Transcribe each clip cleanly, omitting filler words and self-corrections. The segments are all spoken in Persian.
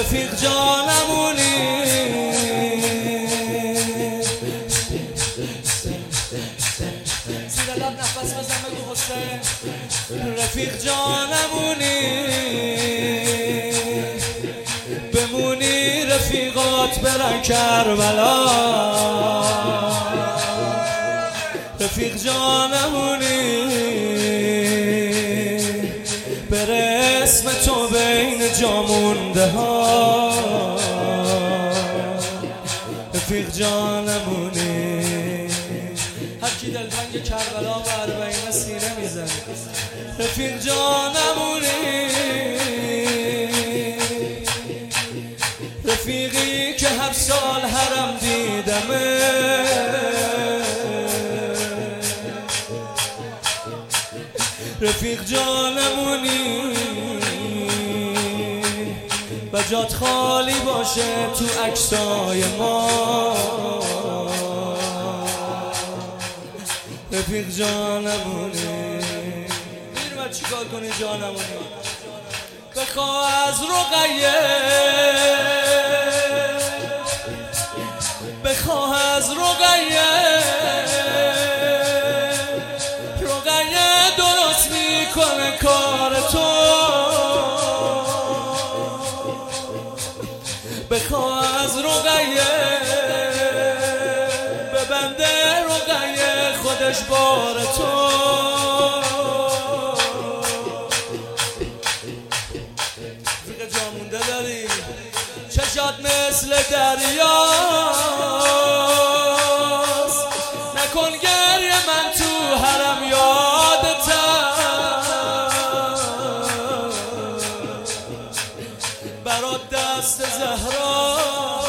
رفیق جانمونی زیر لب نفس بزن بگو حسین رفیق جانمونی بمونی رفیقات برن کربلا رفیق جانمونی بره اسم تو بین جامونده ها رفیق جانمونی هر کی دلتنگ کربلا و اربعین سینه میزنه رفیق جانمونی رفیقی که هر سال حرم دیدمه رفیق جانمونی و جات خالی باشه تو عکسای ما رفیق جانمونی میرم چیکار کنی جانمونی بخوا از رقیه بخوا از رقیه درست میکنه کار تو بخوا از رقیه ببنده رقیه خودش بار تو فقط جامونده داری چشات مثل دریاست نکن گریه من تو حرم یادتم برات دست زهراست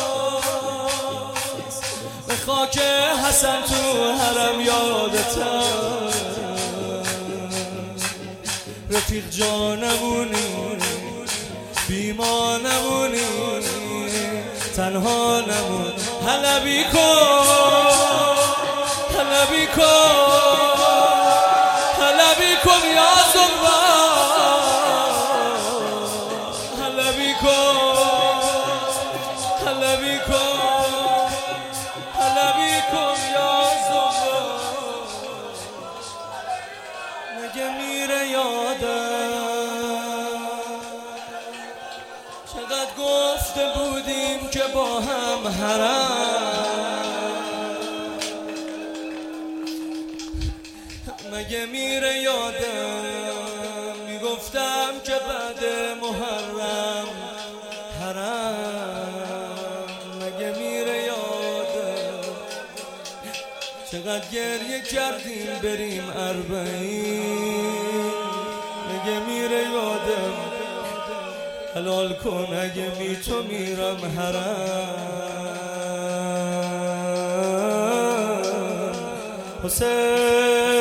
به خاک حسن تو حرم یادتم رفیق جانمونی بیما نمونی تنها نمون حلبی کن حلبی کن حلبی کن یا زنبان حلبی کن حلبی کن حلبی کن یا زنبان مگه میره یادم چقدر گفته بودیم که با هم حرم مگه میره یادم میگفتم که بعد محرم حرم مگه میره یادم چقدر گریه کردیم بریم اربعین مگه میره یادم حلال کن اگه بی تو میرم حرم حسین